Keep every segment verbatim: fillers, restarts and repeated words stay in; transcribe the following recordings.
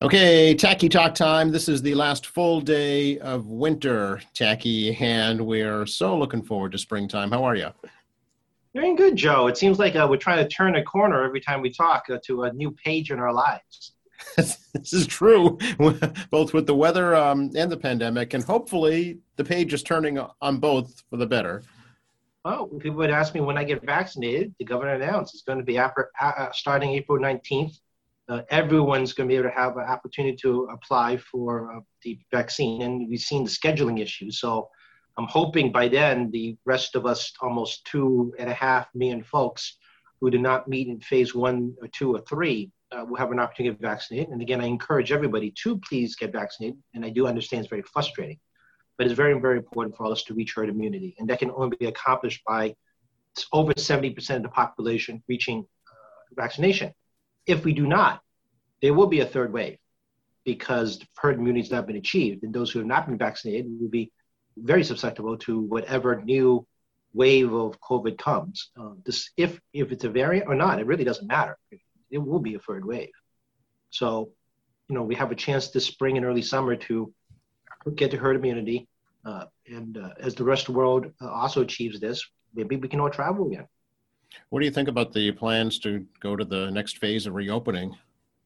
Okay, Tacky Talk time. This is the last full day of winter, Tacky, and we're so looking forward to springtime. How are you? Doing good, Joe. It seems like uh, we're trying to turn a corner every time we talk uh, to a new page in our lives. This is true, both with the weather um, and the pandemic, and hopefully the page is turning on both for the better. Well, people would ask me when I get vaccinated. The governor announced it's going to be after, uh, starting April nineteenth. Uh, everyone's going to be able to have an opportunity to apply for uh, the vaccine, and we've seen the scheduling issues. So I'm hoping by then the rest of us, almost two and a half million folks who did not meet in phase one or two or three, uh, will have an opportunity to get vaccinated. And again, I encourage everybody to please get vaccinated. And I do understand it's very frustrating, but it's very, very important for us to reach herd immunity. And that can only be accomplished by over seventy percent of the population reaching uh, vaccination. If we do not, there will be a third wave because herd immunity has not been achieved. And those who have not been vaccinated will be very susceptible to whatever new wave of COVID comes. Uh, this, if, if it's a variant or not, it really doesn't matter. It will be a third wave. So, you know, we have a chance this spring and early summer to get to herd immunity. Uh, and uh, as the rest of the world uh, also achieves this, maybe we can all travel again. What do you think about the plans to go to the next phase of reopening?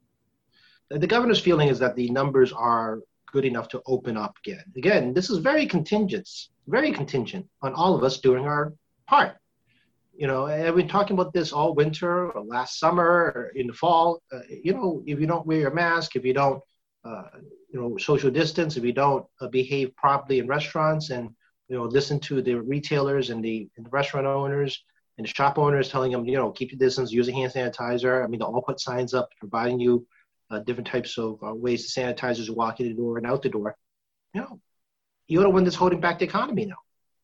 The governor's feeling is that the numbers are good enough to open up again. Again, this is very contingent, very contingent on all of us doing our part. You know, I've been talking about this all winter or last summer or in the fall. Uh, you know, if you don't wear your mask, if you don't, uh, you know, social distance, if you don't uh, behave properly in restaurants and, you know, listen to the retailers and the, and the restaurant owners and the shop owners telling them, you know, keep your distance, use a hand sanitizer. I mean, they'll all put signs up providing you uh, different types of uh, ways to sanitize as you walk in the door and out the door. You know, you're the one that's holding back the economy now.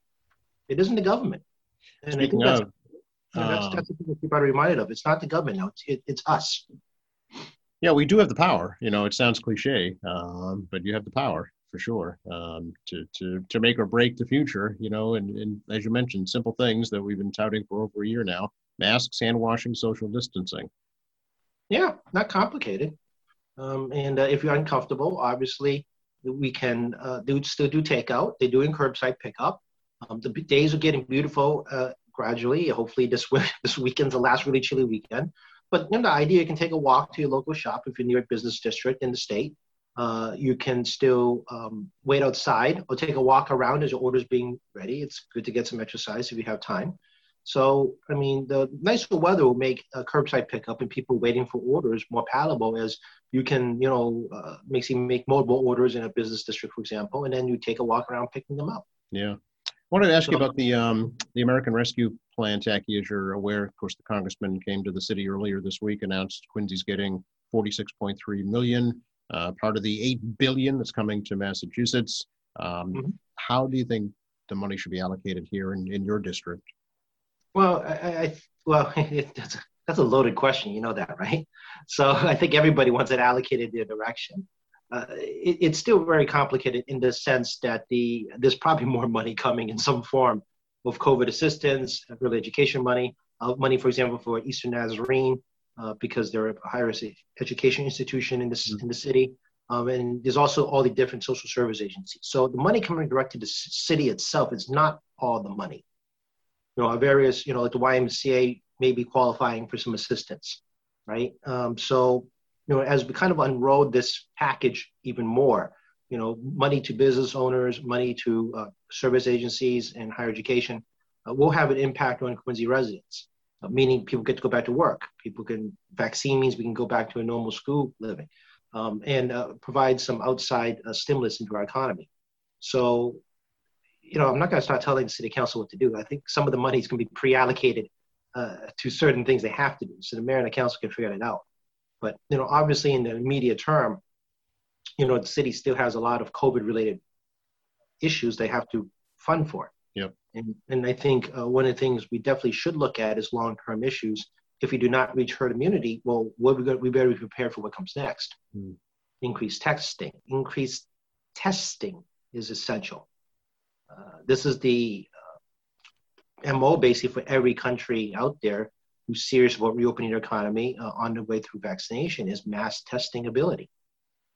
It isn't the government. And Speaking I think that's, of, you know, that's, um, that's the thing that people are reminded of. It's not the government now, it's, it, it's us. yeah, we do have the power. You know, it sounds cliche, um, but you have the power for sure um, to to to make or break the future. You know, and, and as you mentioned, simple things that we've been touting for over a year now: masks, hand washing, social distancing. Yeah, not complicated. Um, and uh, if you're uncomfortable, obviously we can uh, do still do takeout. They do in curbside pickup. Um, the b- days are getting beautiful uh, gradually. Hopefully this w- this weekend's the last really chilly weekend. But you know, the idea you can take a walk to your local shop if you're near a business district in the state. Uh, you can still um, wait outside or take a walk around as your order's being ready. It's good to get some exercise if you have time. So, I mean, the nicer weather will make a curbside pickup and people waiting for orders more palatable as you can, you know, uh, make, make mobile orders in a business district, for example, and then you take a walk around picking them up. Yeah. I wanted to ask you So, about the um, the American Rescue Plan, Tacky. As you're aware, of course, the congressman came to the city earlier this week, announced Quincy's getting forty-six point three million, uh, part of the eight billion that's coming to Massachusetts. Um, mhm. how do you think the money should be allocated here in, in your district? Well, I, I I- well, it, that's, a, that's a loaded question. You know that, right? So I think everybody wants it allocated their direction. Uh, it, it's still very complicated in the sense that the there's probably more money coming in some form of COVID assistance, early education money, uh, money, for example, for Eastern Nazarene, uh, because they're a higher education institution in this in the city. Um, and there's also all the different social service agencies. So the money coming direct to the c- city itself is not all the money. You know, various, you know, like the Y M C A may be qualifying for some assistance, right? Um, so, you know, as we kind of unroll this package even more, you know, money to business owners, money to uh, service agencies and higher education uh, will have an impact on Quincy residents, uh, meaning people get to go back to work. People can, vaccine means we can go back to a normal school living um, and uh, provide some outside uh, stimulus into our economy. So, you know, I'm not going to start telling the city council what to do. I think some of the money is going to be pre-allocated uh, to certain things they have to do. So the mayor and the council can figure it out. But, you know, obviously in the immediate term, you know, the city still has a lot of COVID related issues they have to fund for. Yep. And, and I think uh, one of the things we definitely should look at is long-term issues. If we do not reach herd immunity, well, what we, got, we better be prepared for what comes next. Mm. Increased testing. Increased testing is essential. Uh, this is the uh, M O basically for every country out there who's serious about reopening their economy uh, on the way through vaccination is mass testing ability.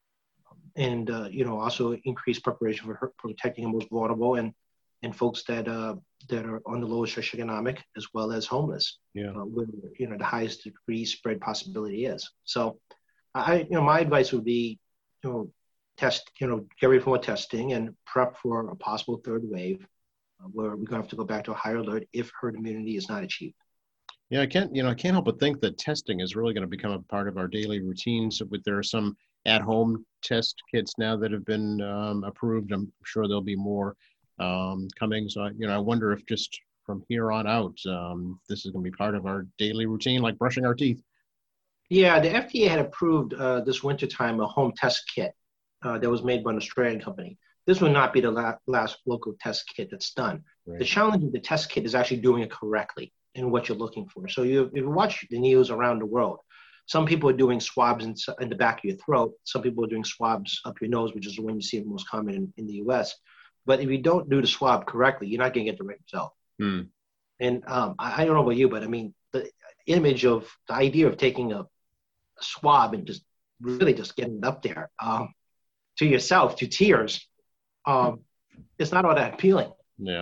and uh, you know, also increase preparation for, her, for protecting the most vulnerable and and folks that uh, that are on the lowest socioeconomic as well as homeless, Yeah. uh, where you know the highest degree spread possibility is. So, I you know my advice would be, you know, test you know get ready for more testing and prep for a possible third wave, uh, where we're gonna have to go back to a higher alert if herd immunity is not achieved. Yeah, I can't, you know, I can't help but think that testing is really going to become a part of our daily routine. So, with there are some at-home test kits now that have been um, approved. I'm sure there'll be more um, coming. So, I, you know, I wonder if just from here on out, um, this is going to be part of our daily routine, like brushing our teeth. Yeah, the F D A had approved uh, this wintertime a home test kit uh, that was made by an Australian company. This will not be the la- last local test kit that's done. Right. The challenge of the test kit is actually doing it correctly and what you're looking for. So you, if you watch the news around the world, some people are doing swabs in, in the back of your throat. Some people are doing swabs up your nose, which is the one you see most common in, in the U S. But if you don't do the swab correctly, you're not going to get the right result. Hmm. And um, I, I don't know about you, but I mean, the image of the idea of taking a, a swab and just really just getting it up there um, to yourself, to tears, um, it's not all that appealing. Yeah.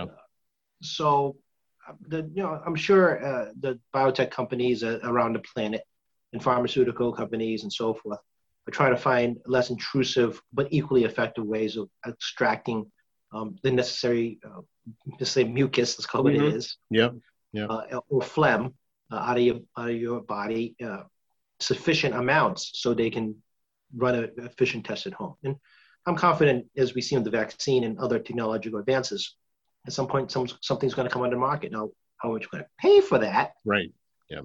So, the you know, I'm sure uh, the biotech companies uh, around the planet and pharmaceutical companies and so forth are trying to find less intrusive but equally effective ways of extracting um, the necessary, uh, let's say mucus, let's call it Mm-hmm. what it is, Yep. Yep. uh, or phlegm uh, out of your out of your body, uh, sufficient amounts so they can run an efficient test at home. And I'm confident, as we see in the vaccine and other technological advances, at some point some, something's going to come on the market. Now, how much we're going to pay for that? Right. Yeah.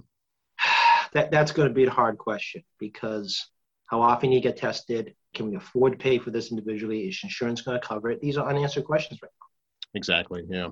That that's going to be a hard question, because how often you get tested? Can we afford to pay for this individually? Is insurance going to cover it? These are unanswered questions right now. Exactly. Yeah.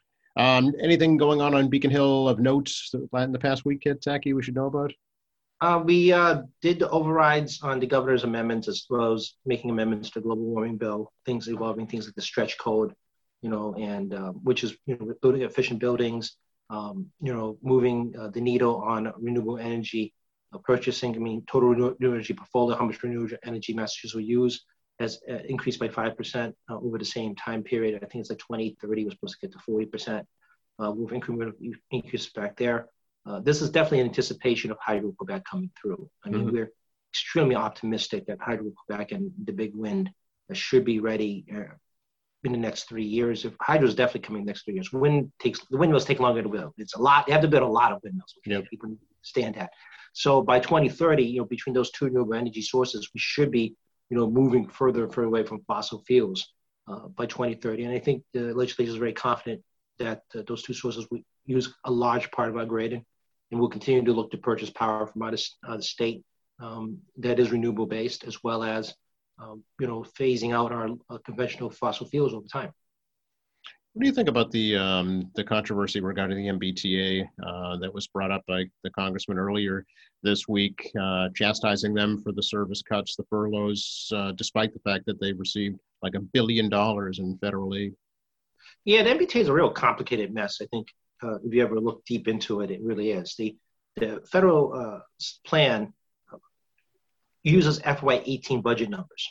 Um, anything going on on Beacon Hill of notes in the past week, Kid Tacky, we should know about? Uh, we uh, did the overrides on the governor's amendments, as well as making amendments to the global warming bill, things involving things like the stretch code, you know, and uh, which is, you know, building efficient buildings, um, you know, moving uh, the needle on renewable energy uh, purchasing. I mean, total renewable energy portfolio, how much renewable energy Massachusetts will use, has uh, increased by five percent uh, over the same time period. I think it's like twenty thirty, we're supposed to get to forty percent. Uh, we've incremental increase back there. Uh, this is definitely an anticipation of Hydro-Quebec coming through. I mean, mm-hmm. we're extremely optimistic that Hydro-Quebec and the big wind uh, should be ready uh, in the next three years. If Hydro is definitely coming next three years. Wind takes the windmills take longer to build. It's a lot. They have to build a lot of windmills, which yep. people stand at. So by twenty thirty, you know, between those two renewable energy sources, we should be, you know, moving further and further away from fossil fuels uh, by twenty thirty. And I think the legislature is very confident that uh, those two sources will use a large part of our grid. And we'll continue to look to purchase power from out of uh, the state um, that is renewable based, as well as, um, you know, phasing out our uh, conventional fossil fuels over time. What do you think about the um, the controversy regarding the M B T A uh, that was brought up by the congressman earlier this week, uh, chastising them for the service cuts, the furloughs, uh, despite the fact that they received like a billion dollars in federal aid? Yeah, the M B T A is a real complicated mess, I think. Uh, if you ever look deep into it, it really is. The the federal uh, plan uses F Y eighteen budget numbers.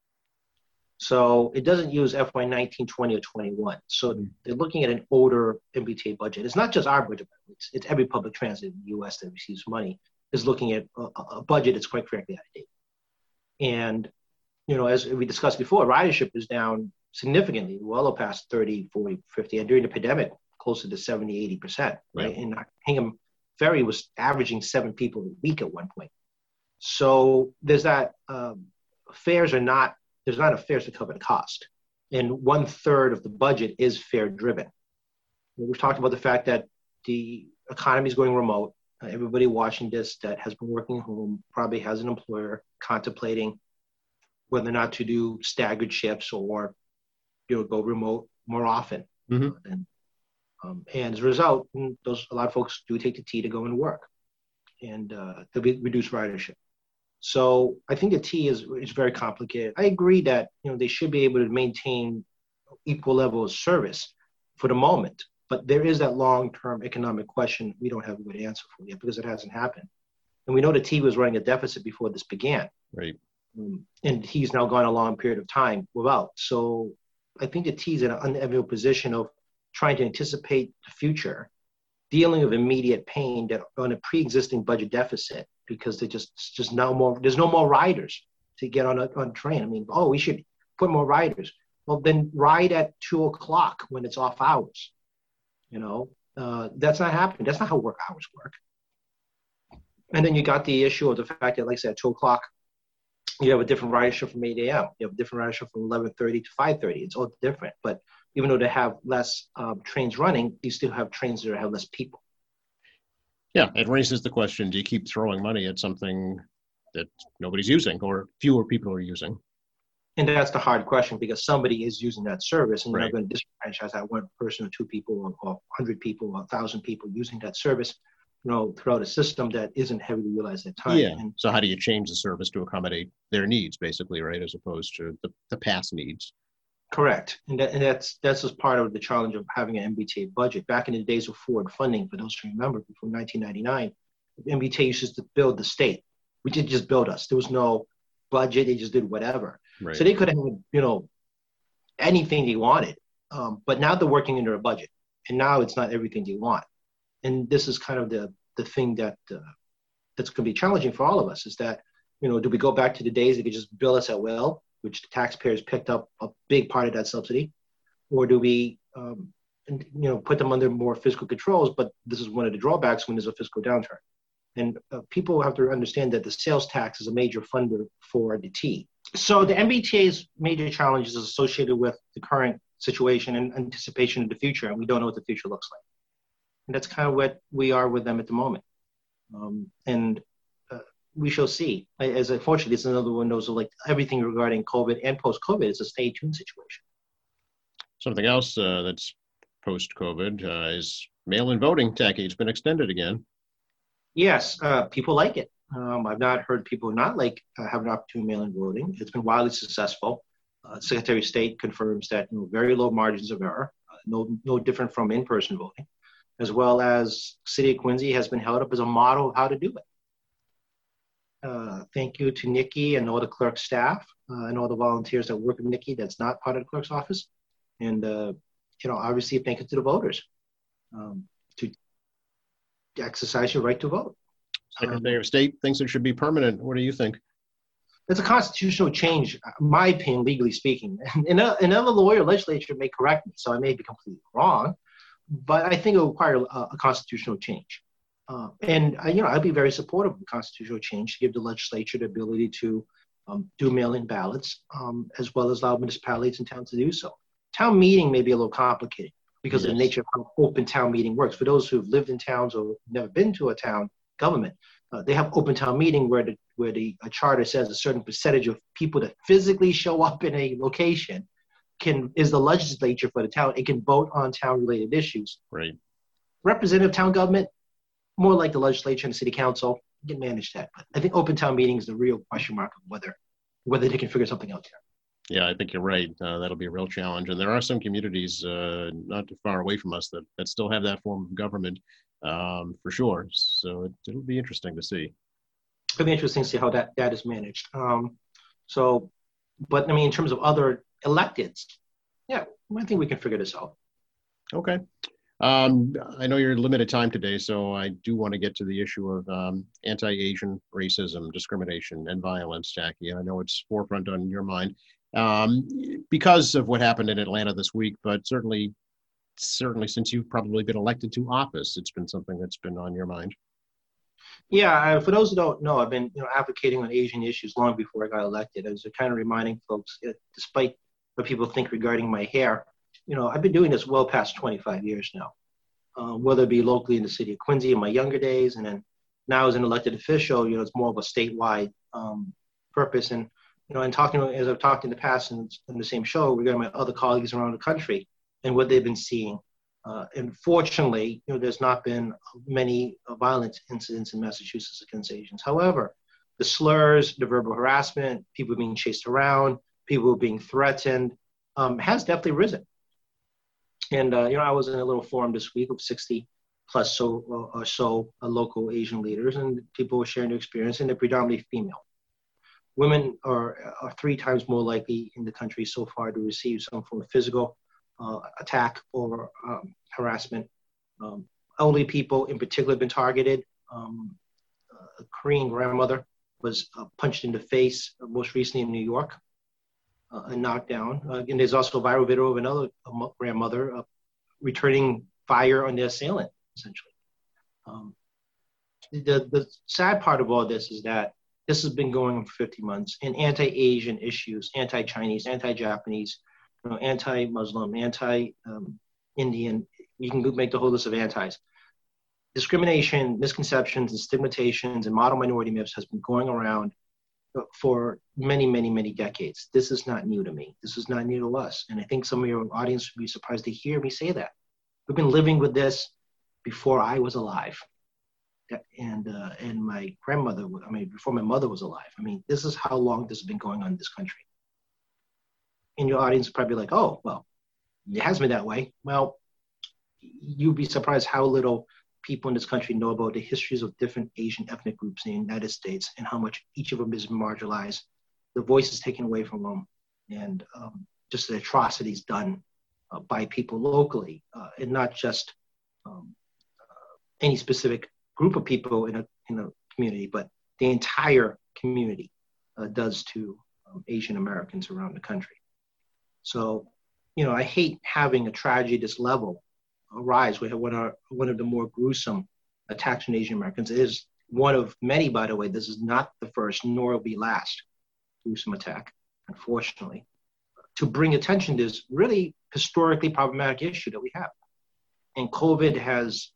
So it doesn't use F Y nineteen, twenty, or twenty-one. So mm-hmm. they're looking at an older M B T A budget. It's not just our budget. It's, it's every public transit in the U S that receives money is looking at a, a budget that's quite frankly out of date. And, you know, as we discussed before, ridership is down significantly, well past thirty, forty, fifty. And during the pandemic, closer to seventy, eighty percent, right? Yeah. And Hingham Ferry was averaging seven people a week at one point. So there's that, um, fares are not, there's not enough fares to cover the cost. And one third of the budget is fare driven. We've talked about the fact that the economy is going remote. Uh, everybody watching this that has been working home probably has an employer contemplating whether or not to do staggered shifts or, you know, go remote more often. Mm-hmm. Uh, and, Um, and as a result, those a lot of folks do take the T to go into work, and uh, to be, reduce ridership. So I think the T is is very complicated. I agree that, you know, they should be able to maintain equal level of service for the moment, but there is that long-term economic question we don't have a good answer for yet because it hasn't happened. And we know the T was running a deficit before this began. Right. Um, and he's now gone a long period of time without. So I think the T is in an unenviable position of trying to anticipate the future, dealing with immediate pain that on a pre-existing budget deficit, because they just just no more there's no more riders to get on a on a train. I mean, oh, we should put more riders. Well, then ride at two o'clock when it's off hours. You know, uh, that's not happening. That's not how work hours work. And then you got the issue of the fact that, like I said, at two o'clock, you have a different ridership from eight a.m. You have a different ridership from eleven thirty to five thirty. It's all different. But even though they have less um, trains running, you still have trains that have less people. Yeah, it raises the question, do you keep throwing money at something that nobody's using or fewer people are using? And that's the hard question, because somebody is using that service, and you're Right. not going to disenfranchise that one person or two people or, or one hundred people or one thousand people using that service, you know, throughout a system that isn't heavily utilized at times. Yeah. And So how do you change the service to accommodate their needs, basically, right, as opposed to the, the past needs? correct. And, that, and that's that's just part of the challenge of having an M B T A budget. Back in the days of forward funding, for those who remember, before nineteen ninety-nine, M B T A used to build the state. We didn't just build us. There was no budget. They just did whatever. Right. So they could have, you know, anything they wanted. Um, but now they're working under a budget, and now it's not everything they want. And this is kind of the the thing that uh, that's going to be challenging for all of us. Is that, you know, do we go back to the days they could just bill us at will, which the taxpayers picked up a big part of that subsidy, or do we, um, you know, put them under more fiscal controls? But this is one of the drawbacks when there's a fiscal downturn. And uh, people have to understand that the sales tax is a major funder for the T. So the M B T A's major challenges is associated with the current situation and anticipation of the future, and we don't know what the future looks like. And that's kind of what we are with them at the moment. Um, and uh, we shall see. As unfortunately, it's another one of those, like everything regarding COVID and post-COVID is a stay tuned situation. Something else uh, that's post-COVID uh, is mail-in voting. Tacky, it's been extended again. Yes, uh, people like it. Um, I've not heard people not like uh, having an opportunity mail-in voting. It's been wildly successful. Uh, Secretary of State confirms that, you know, very low margins of error, uh, no no different from in-person voting, as well as City of Quincy has been held up as a model of how to do it. Uh, thank you to Nikki and all the clerk staff uh, and all the volunteers that work with Nikki that's not part of the clerk's office. And, uh, you know, obviously thank you to the voters um, to exercise your right to vote. Secretary Um, of State thinks it should be permanent. What do you think? It's a constitutional change, my opinion, legally speaking. And another lawyer, legislature may correct me, so I may be completely wrong, but I think it will require a, a constitutional change. Uh, and, uh, you know, I'd be very supportive of the constitutional change to give the legislature the ability to um, do mail-in ballots, um, as well as allow municipalities and towns to do so. Town meeting may be a little complicated because Yes. of the nature of how open town meeting works. For those who've lived in towns or never been to a town government, uh, they have open town meeting where the where the a charter says a certain percentage of people that physically show up in a location can is the legislature for the town. It can vote on town-related issues. Right. Representative town government, more like the legislature and the city council, can manage that. But I think open town meeting is the real question mark of whether whether they can figure something out there. Yeah, I think you're right. Uh, that'll be a real challenge. And there are some communities uh, not too far away from us that, that still have that form of government um, for sure. So it, it'll be interesting to see. It'll be interesting to see how that, that is managed. Um, so, but I mean, in terms of other electeds, yeah, I think we can figure this out. Okay. Um, I know you're limited time today, so I do want to get to the issue of um, anti-Asian racism, discrimination, and violence, Jackie. And I know it's forefront on your mind um, because of what happened in Atlanta this week, but certainly, certainly since you've probably been elected to office, it's been something that's been on your mind. Yeah, I, for those who don't know, I've been, you know, advocating on Asian issues long before I got elected. I was kind of reminding folks, uh, despite what people think regarding my hair, you know, I've been doing this well past twenty-five years now, uh, whether it be locally in the city of Quincy in my younger days, and then now as an elected official, you know, it's more of a statewide um, purpose. And, you know, and talking, as I've talked in the past in, in the same show regarding my other colleagues around the country and what they've been seeing. Uh, and fortunately, you know, there's not been many uh, violent incidents in Massachusetts against Asians. However, the slurs, the verbal harassment, people being chased around, people being threatened, um, has definitely risen. And, uh, you know, I was in a little forum this week of sixty plus so uh, or so uh, local Asian leaders, and people were sharing their experience, and they're predominantly female. women are, are three times more likely in the country so far to receive some form of physical uh, attack or um, harassment. Um, elderly people in particular have been targeted. Um, a Korean grandmother was uh, punched in the face uh, most recently in New York, uh, and knocked down. Uh, and there's also a viral video of another uh, grandmother uh, returning fire on the assailant, essentially. Um, the, the sad part of all this is that this has been going on for fifty months, and anti-Asian issues, anti-Chinese, anti-Japanese, you know, anti-Muslim, anti-Indian, you can make the whole list of antis. Discrimination, misconceptions, and stigmatizations and model minority myths has been going around for many, many, many decades. This is not new to me. This is not new to us. And I think some of your audience would be surprised to hear me say that. We've been living with this before I was alive. And uh, and my grandmother, I mean, before my mother was alive. I mean, this is how long this has been going on in this country. And your audience is probably like, oh, well, it has been that way. Well, you'd be surprised how little people in this country know about the histories of different Asian ethnic groups in the United States and how much each of them is marginalized, the voices taken away from them, and um, just the atrocities done uh, by people locally, uh, and not just um, uh, any specific group of people in a, in a community, but the entire community uh, does to um, Asian Americans around the country. So, you know, I hate having a tragedy this level arise. We have one of, one of the more gruesome attacks on Asian Americans. It is one of many, by the way. This is not the first, nor will be last gruesome attack, unfortunately, to bring attention to this really historically problematic issue that we have. And COVID has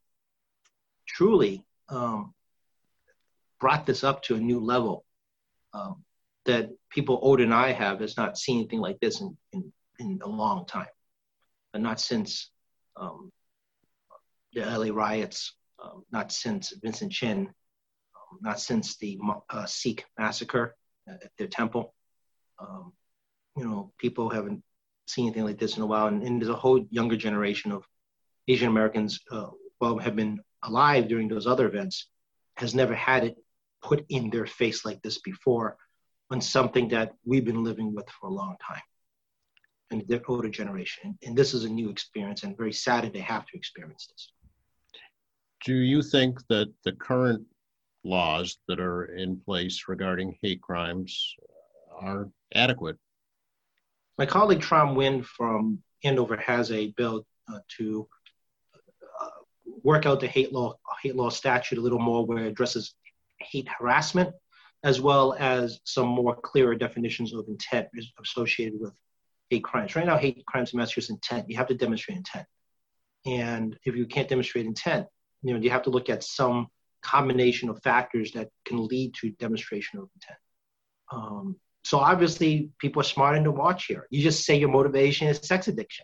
truly um, brought this up to a new level um, that people older than I have has not seen anything like this in, in, in a long time, and not since um, the L A riots, um, not since Vincent Chin, um, not since the uh, Sikh massacre at their temple. Um, you know, people haven't seen anything like this in a while, and, and there's a whole younger generation of Asian Americans, uh, well, have been alive during those other events, has never had it put in their face like this before on something that we've been living with for a long time, and the older generation. And this is a new experience, and very sad that they have to experience this. Do you think that the current laws that are in place regarding hate crimes are adequate? My colleague Tram Nguyen from Andover has a bill uh, to uh, work out the hate law hate law statute a little more, where it addresses hate harassment, as well as some more clearer definitions of intent associated with hate crimes. Right now, hate crimes in Massachusetts intent. You have to demonstrate intent, and if you can't demonstrate intent, you know, you have to look at some combination of factors that can lead to demonstration of intent. Um, so obviously, people are smart enough to watch here. You just say your motivation is sex addiction,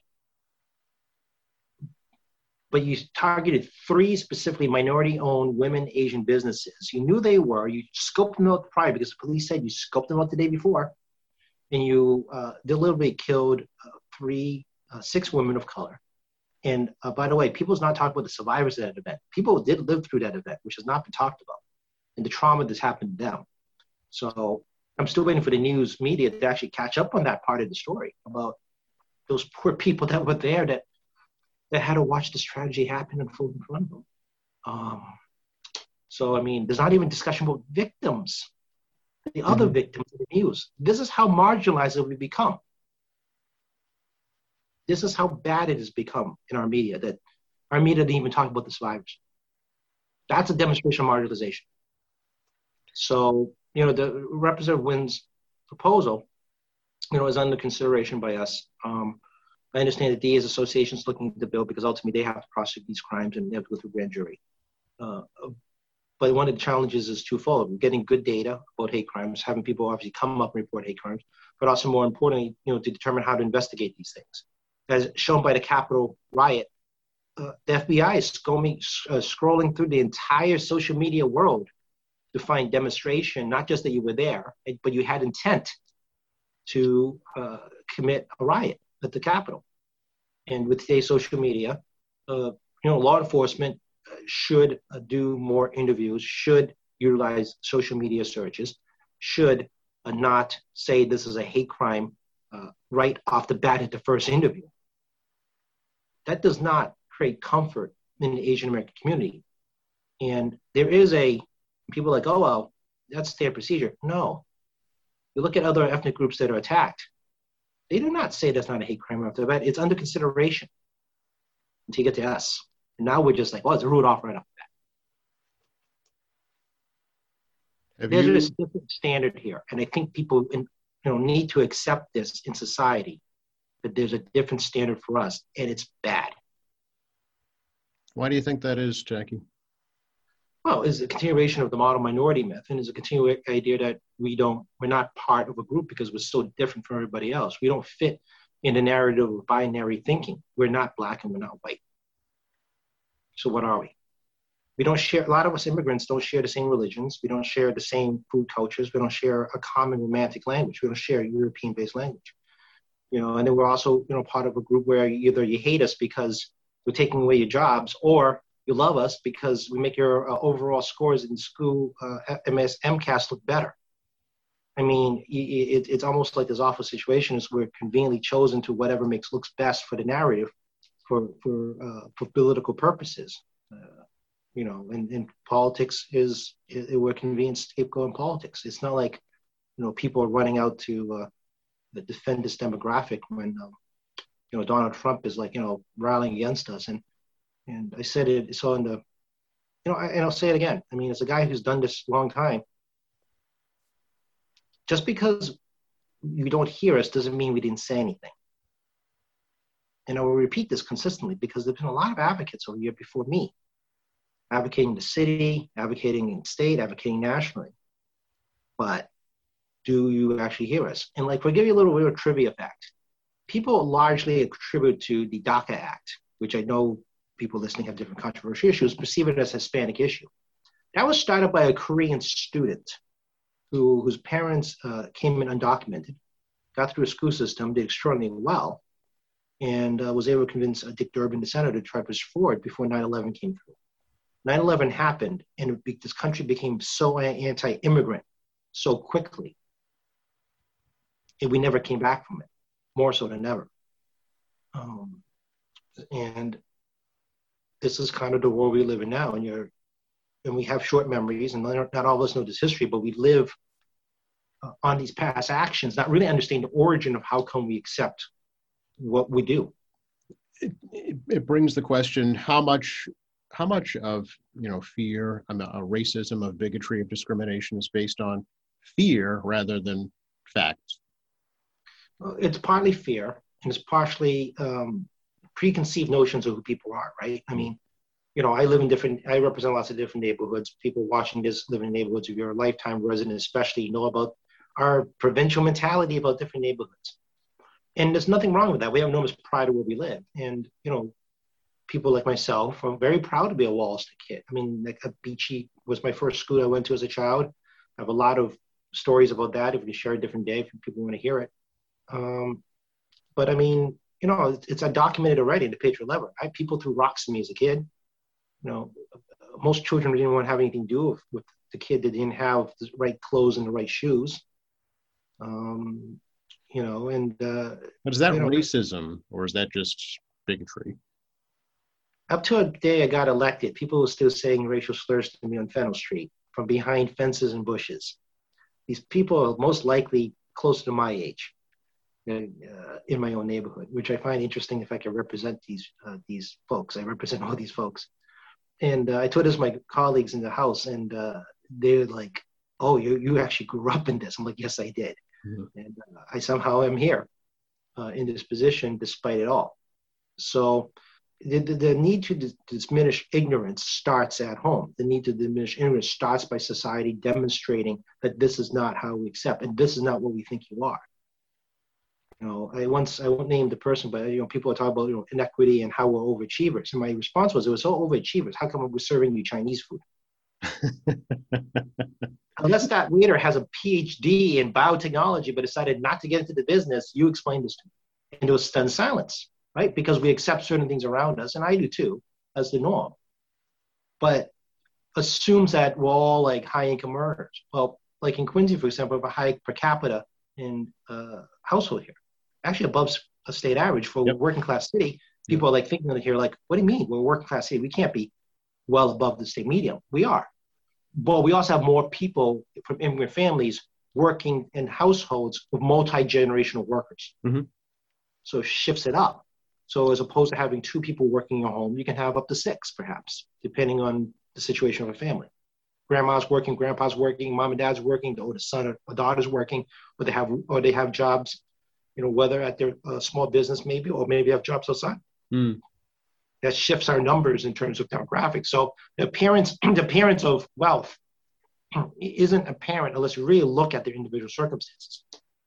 but you targeted three specifically minority-owned women Asian businesses. You knew they were. You scoped them out prior because the police said you scoped them out the day before, and you uh, deliberately killed uh, three, uh, six women of color. And uh, by the way, people's not talking about the survivors of that event. People did live through that event, which has not been talked about, and the trauma that's happened to them. So I'm still waiting for the news media to actually catch up on that part of the story about those poor people that were there that that had to watch this tragedy happen and unfold in front of them. Um, so, I mean, there's not even discussion about victims, the mm-hmm. other victims in the news. This is how marginalized it would become. This is how bad it has become in our media, that our media didn't even talk about the survivors. That's a demonstration of marginalization. So, you know, the Representative Nguyen's proposal, you know, is under consideration by us. Um, I understand the D A's association is looking at the bill because ultimately they have to prosecute these crimes and they have to go through grand jury. Uh, but one of the challenges is twofold: getting good data about hate crimes, having people obviously come up and report hate crimes, but also more importantly, you know, to determine how to investigate these things. As shown by the Capitol riot, uh, the F B I is scrolling, uh, scrolling through the entire social media world to find demonstration, not just that you were there, but you had intent to uh, commit a riot at the Capitol. And with today's social media, uh, you know, law enforcement should uh, do more interviews, should utilize social media searches, should uh, not say this is a hate crime uh, right off the bat at the first interview. That does not create comfort in the Asian American community. And there is a, people are like, oh, well, that's their procedure. No. You look at other ethnic groups that are attacked, they do not say that's not a hate crime right off the bat. It's under consideration until you get to us. And now we're just like, well, it's ruled off right off the bat. Have There's you... a different standard here. And I think people in, you know, need to accept this in society, that there's a different standard for us, and it's bad. Why do you think that is, Jackie? Well, it's a continuation of the model minority myth, and it's a continuing idea that we don't, we're not part of a group because we're so different from everybody else. We don't fit in the narrative of binary thinking. We're not black and we're not white. So what are we? We don't share, a lot of us immigrants don't share the same religions. We don't share the same food cultures. We don't share a common romantic language. We don't share a European-based language. You know, and then we're also, you know, part of a group where either you hate us because we're taking away your jobs, or you love us because we make your uh, overall scores in school, uh, M S, MCAS look better. I mean, it, it's almost like this awful situation is we're conveniently chosen to whatever makes looks best for the narrative for, for, uh, for political purposes. Uh, you know, and, and politics is, is, we're convenient scapegoat in politics. It's not like, you know, people are running out to uh, defend this demographic when, um, you know, Donald Trump is like, you know, rallying against us. And, and I said it, so in the, you know, I, and I'll say it again. I mean, as a guy who's done this a long time, just because you don't hear us doesn't mean we didn't say anything. And I will repeat this consistently because there's been a lot of advocates over here before me, advocating the city, advocating in state, advocating nationally. But do you actually hear us? And like, we'll give you a little bit of trivia fact. People largely attribute to the DACA Act, which I know people listening have different controversial issues, perceive it as a Hispanic issue. That was started by a Korean student who, whose parents uh, came in undocumented, got through a school system, did extraordinarily well, and uh, was able to convince uh, Dick Durbin, the senator, to try to push forward before nine eleven came through. nine eleven happened, and it be, this country became so anti-immigrant so quickly, and we never came back from it, more so than ever. Um, and this is kind of the world we live in now, and you're, and we have short memories, and not, not all of us know this history, but we live uh, on these past actions, not really understanding the origin of how come we accept what we do. It, it, it brings the question: how much, how much of you know fear, I mean, a racism, of bigotry, of discrimination is based on fear rather than facts? It's partly fear, and it's partially um, preconceived notions of who people are, right? I mean, you know, I live in different, I represent lots of different neighborhoods. People watching this live in neighborhoods. If you're a lifetime resident, especially, know about our provincial mentality about different neighborhoods. And there's nothing wrong with that. We have enormous pride of where we live. And, you know, people like myself, I'm very proud to be a Wallaston kid. I mean, like Beachy was my first school I went to as a child. I have a lot of stories about that. If we share a different day, if people want to hear it. Um, but I mean, you know, it's, it's undocumented already in the Patriot Lever. I, people threw rocks at me as a kid. You know, most children didn't want to have anything to do with, with the kid that didn't have the right clothes and the right shoes. Um, you know, and uh, but is that you know, racism, or is that just bigotry? Up to a day I got elected, people were still saying racial slurs to me on Fennell Street from behind fences and bushes. These people are most likely close to my age. Uh, in my own neighborhood, which I find interesting. If I can represent these uh, these folks, I represent all these folks. And uh, I told this to my colleagues in the house, and uh, they're like, "Oh, you you actually grew up in this?" I'm like, "Yes, I did." Mm-hmm. And uh, I somehow am here uh, in this position despite it all. So the, the, the need to d- diminish ignorance starts at home. The need to diminish ignorance starts by society demonstrating that this is not how we accept, and this is not what we think you are. You know, I once, I won't name the person, but, you know, people are talking about, you know, inequity and how we're overachievers. And my response was, it was so overachievers. How come we're serving you Chinese food? Unless that waiter has a P H D in biotechnology, but decided not to get into the business, you explain this to me. And it was stunned silence, right? Because we accept certain things around us, and I do too, as the norm. But assumes that we're all like high income earners. Well, like in Quincy, for example, have a high per capita in uh, household here, actually above a state average for a Yep. working class city. Yep. People are like thinking here, like, what do you mean? We're a working class city. We can't be well above the state median. We are. But we also have more people from immigrant families working in households with multi-generational workers. Mm-hmm. So it shifts it up. So as opposed to having two people working in your home, you can have up to six, perhaps, depending on the situation of a family. Grandma's working, grandpa's working, mom and dad's working, or the son or daughter's working, or they have or they have jobs, you know, whether at their uh, small business maybe, or maybe have jobs outside. Mm. That shifts our numbers in terms of demographics. So the appearance, the appearance of wealth isn't apparent unless you really look at their individual circumstances.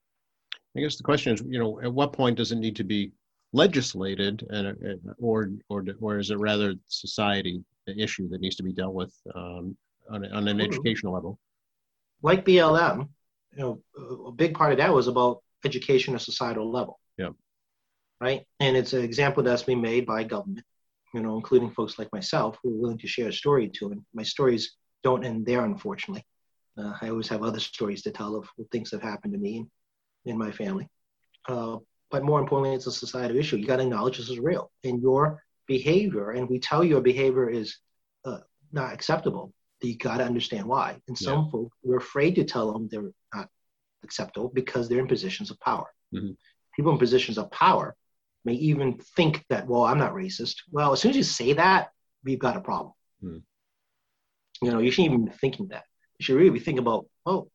I guess the question is, you know, at what point does it need to be legislated, and, and or or or is it rather society the issue that needs to be dealt with um, on, on an educational level? Like B L M, you know, a big part of that was about education at societal level. Yeah. Right, and it's an example that's been made by government, you know, including folks like myself who are willing to share a story to, and my stories don't end there, unfortunately. Uh, I always have other stories to tell of things that have happened to me and in my family. Uh, but more importantly, it's a societal issue. You got to acknowledge this is real. And your behavior, and we tell you your behavior is uh, not acceptable, you got to understand why. And some yeah. folk, we're afraid to tell them they're not acceptable because they're in positions of power. Mm-hmm. People in positions of power may even think that, well, I'm not racist. Well, as soon as you say that, we've got a problem. Mm. You know, you shouldn't even be thinking that. You should really be thinking about, oh,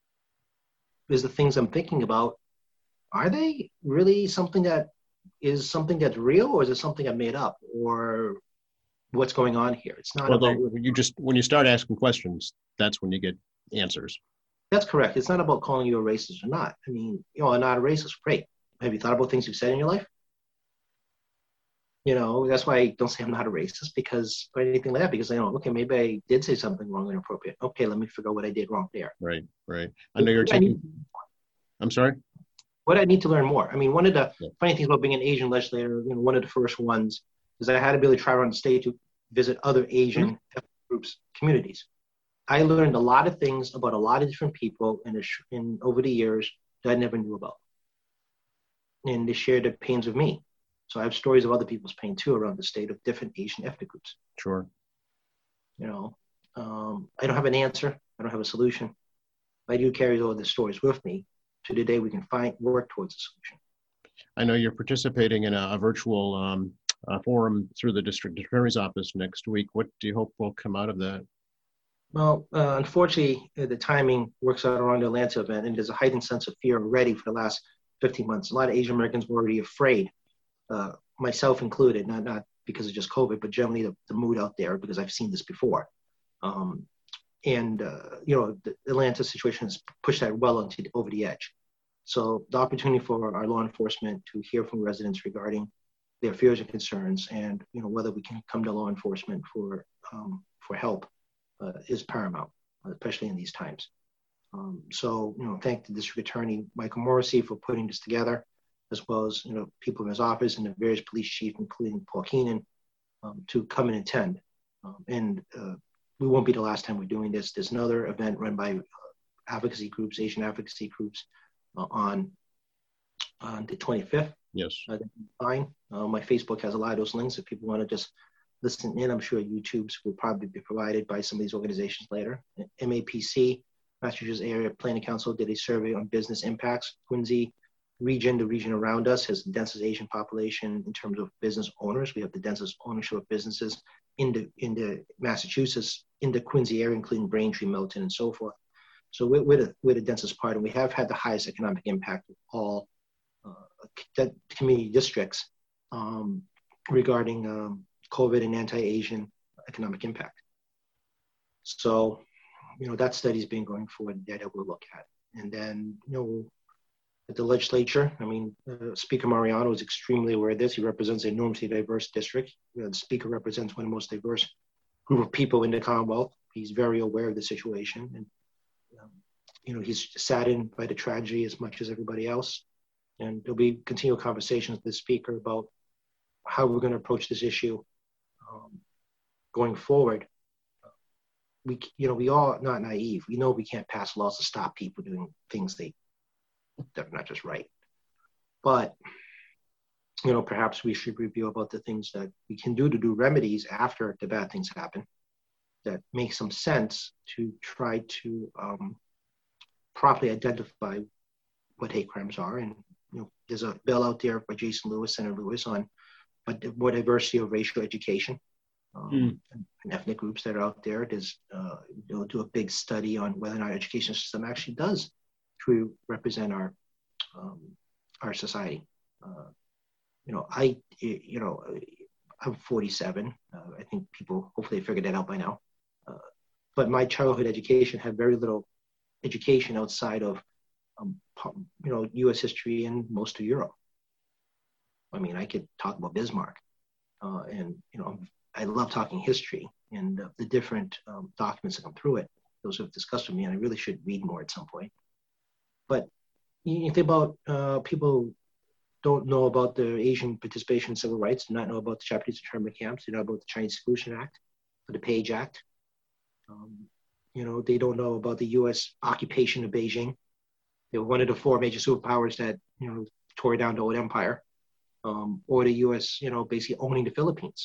is the things I'm thinking about, are they really something that is something that's real, or is it something I made up, or what's going on here? It's not well, about... You just, when you start asking questions, that's when you get answers. That's correct. It's not about calling you a racist or not. I mean, you know, I'm not a racist. Great. Have you thought about things you've said in your life? You know, that's why I don't say I'm not a racist, because, or anything like that, because I know, okay, maybe I did say something wrong and inappropriate. Okay, let me figure out what I did wrong there. Right, right. I know you're taking... I'm sorry? What I need to learn more. I mean, one of the yeah. funny things about being an Asian legislator, you know, one of the first ones is I had to really try around the state to visit other Asian mm-hmm. groups, communities. I learned a lot of things about a lot of different people in, a, in over the years that I never knew about. And they shared their pains with me. So I have stories of other people's pain too around the state of different Asian ethnic groups. Sure. You know, um, I don't have an answer. I don't have a solution. But I do carry all the stories with me to the day we can find work towards a solution. I know you're participating in a, a virtual um, a forum through the district attorney's office next week. What do you hope will come out of that? Well, uh, unfortunately, uh, the timing works out around the Atlanta event, and there's a heightened sense of fear already for the last fifteen months. A lot of Asian Americans were already afraid, uh, myself included, not not because of just COVID, but generally the, the mood out there, because I've seen this before. Um, and, uh, you know, the Atlanta situation has pushed that well into, over the edge. So the opportunity for our law enforcement to hear from residents regarding their fears and concerns, and, you know, whether we can come to law enforcement for, um, for help uh, is paramount, especially in these times. Um, so, you know, thank the District Attorney, Michael Morrissey, for putting this together, as well as, you know, people in his office and the various police chiefs, including Paul Keenan, um, to come and attend. Um, and uh, we won't be the last time we're doing this. There's another event run by uh, advocacy groups, Asian advocacy groups, uh, on on the twenty-fifth. Yes. Uh, fine. Uh, my Facebook has a lot of those links. If people want to just listen in, I'm sure YouTube's will probably be provided by some of these organizations later. M A P C, Massachusetts Area Planning Council, did a survey on business impacts. Quincy region, the region around us, has the densest Asian population in terms of business owners. We have the densest ownership of businesses in the in the Massachusetts, in the Quincy area, including Braintree, Milton, and so forth. So we're, we're, the, we're the densest part, and we have had the highest economic impact of all uh, community districts um, regarding um, COVID and anti-Asian economic impact. So, you know, that study's been going forward that we'll look at. And then, you know, at the legislature, I mean, uh, Speaker Mariano is extremely aware of this. He represents an enormously diverse district. You know, the Speaker represents one of the most diverse group of people in the Commonwealth. He's very aware of the situation. And, um, you know, he's saddened by the tragedy as much as everybody else. And there'll be continual conversations with the Speaker about how we're going to approach this issue um, going forward. we, you know, we all not naive. We know we can't pass laws to stop people doing things they that are not just right. But you know, perhaps we should review about the things that we can do to do remedies after the bad things happen that make some sense to try to um, properly identify what hate crimes are. And you know, there's a bill out there by Jason Lewis, Senator Lewis, on more diversity of racial education. Um, mm. and ethnic groups that are out there. There's uh, they'll do a big study on whether or not our education system actually does truly represent our um, our society. Uh, you know, I you know I'm forty-seven. Uh, I think people hopefully figured that out by now. Uh, but my childhood education had very little education outside of um, you know U S history and most of Europe. I mean, I could talk about Bismarck, uh, and you know. I love talking history and uh, the different um, documents that come through it. Those who have discussed with me, and I really should read more at some point. But you think about uh, people don't know about the Asian participation in civil rights, do not know about the Japanese internment camps, they know about the Chinese Exclusion Act, or the Page Act. Um, you know, they don't know about the U S occupation of Beijing. They were one of the four major superpowers that, you know, tore down the old empire, um, or the U S, you know, basically owning the Philippines.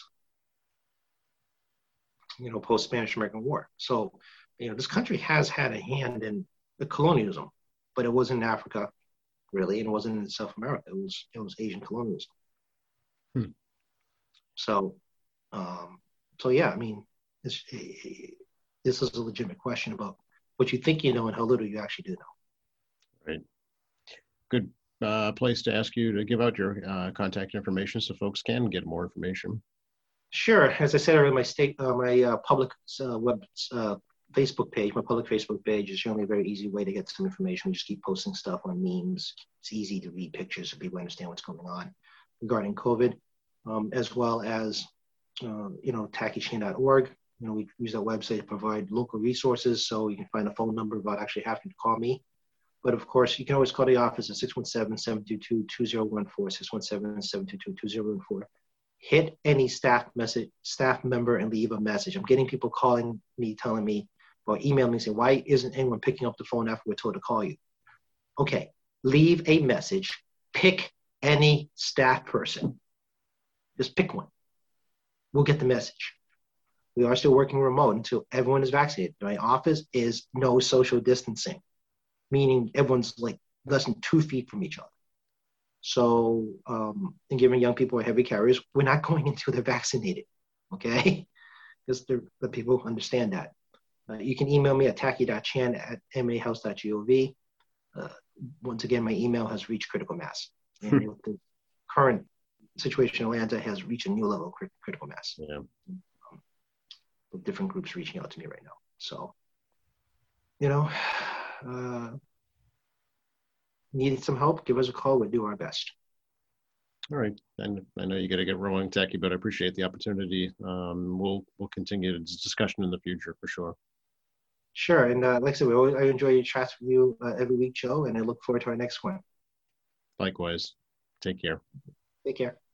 You know, post-Spanish-American War. So, you know, this country has had a hand in the colonialism, but it wasn't in Africa, really, and it wasn't in South America. It was it was Asian colonialism. Hmm. So, um, so yeah, I mean, this this is a legitimate question about what you think you know and how little you actually do know. Right. Good uh, place to ask you to give out your uh, contact information so folks can get more information. Sure. As I said earlier, my state, uh, my uh, public uh, web uh, Facebook page, my public Facebook page is generally a very easy way to get some information. We just keep posting stuff on memes. It's easy to read pictures so people understand what's going on regarding COVID, um, as well as, uh, you know, tacky chain dot org. You know, we use that website to provide local resources, so you can find a phone number without actually having to call me. But of course, you can always call the office at six one seven, seven two two, two zero one four, six one seven, seven two two, two zero one four. Hit any staff message, staff member and leave a message. I'm getting people calling me, telling me, or emailing me saying, why isn't anyone picking up the phone after we're told to call you? Okay, leave a message. Pick any staff person. Just pick one. We'll get the message. We are still working remote until everyone is vaccinated. My office is no social distancing, meaning everyone's like less than two feet from each other. So, um, and given young people are heavy carriers, we're not going until they're vaccinated, okay? Because the people understand that. Uh, you can email me at tacky dot chan at m a house dot gov. Uh, once again, my email has reached critical mass. And with the current situation in Atlanta has reached a new level of crit- critical mass. Yeah. Um, with different groups reaching out to me right now. So, you know, uh, need some help, give us a call. We'll do our best. All right. And I know you got to get rolling, Tacky, but I appreciate the opportunity. Um, we'll we'll continue this discussion in the future for sure. Sure. And uh, like I said, we always, I enjoy your chats with you uh, every week, Joe, and I look forward to our next one. Likewise. Take care. Take care.